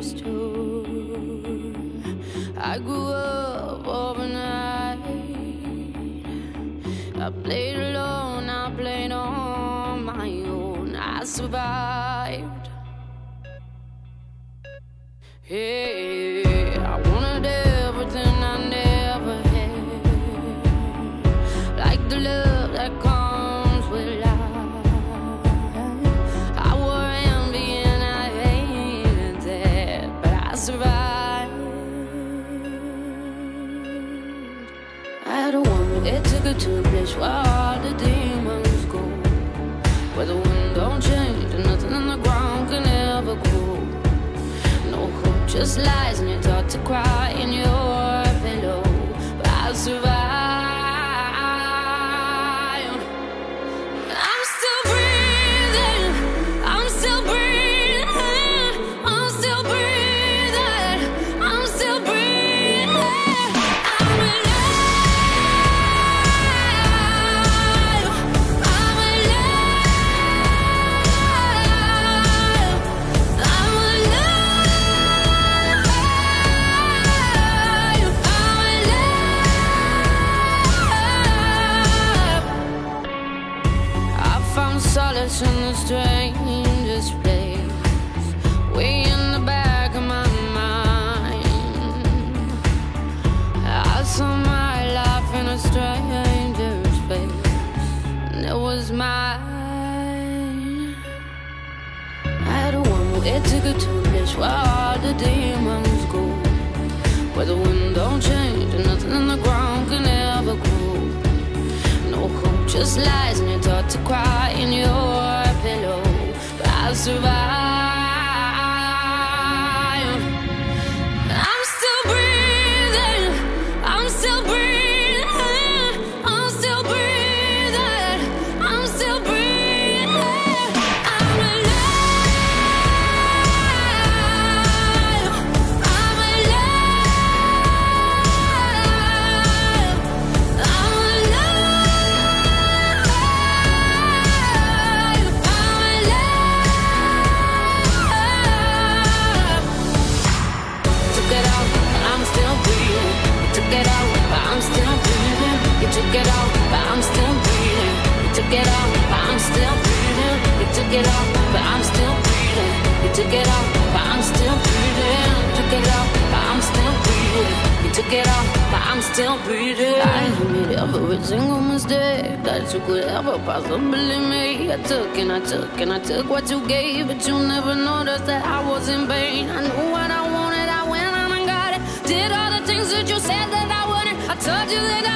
used to. I grew up overnight. I played alone, I played on my own. I survived. Hey, I wanted everything I never had, like the love that comes with life. I wore envy and I hated that, but I survived. I had a woman, it took her to a place where all the demons go, where the wind don't change and nothing on the ground can ever grow. No hope, just lies, and you're taught to cry in your pillow. But I survived. I'm still breathing. I'm still breathing. I'm still breathing. I'm still breathing. I'm alive. I'm alive. I'm alive. I found solace in the strangest place, way in the back of my mind. I saw my life in a stranger's face, and it was mine. I had a woman, it took her to a place where all the demons go, where the wind don't change and nothing on the ground can ever grow. No hope, just lies, and you're taught to cry in your pillow. But I survived. I'm still breathing. I'm still breathing. I'm still breathing. I'm still breathing. I'm alive. I'm alive. I'm alive. I'm alive. Took it out, but I'm still breathing. You took it out, but I'm still breathing. You took it out, but I'm still breathing. You took it out, but I'm still breathing. You took it out, but I'm still breathing. You took it out, but I'm still breathing. You took it out, but I'm still breathing. You took it out, but I'm still breathing. I admit every single mistake that you could ever possibly make. I took and I took and I took what you gave, but you never noticed that I was in pain. I knew what I wanted, I went out and got it. Did all the things that you said that I wouldn't. I told you that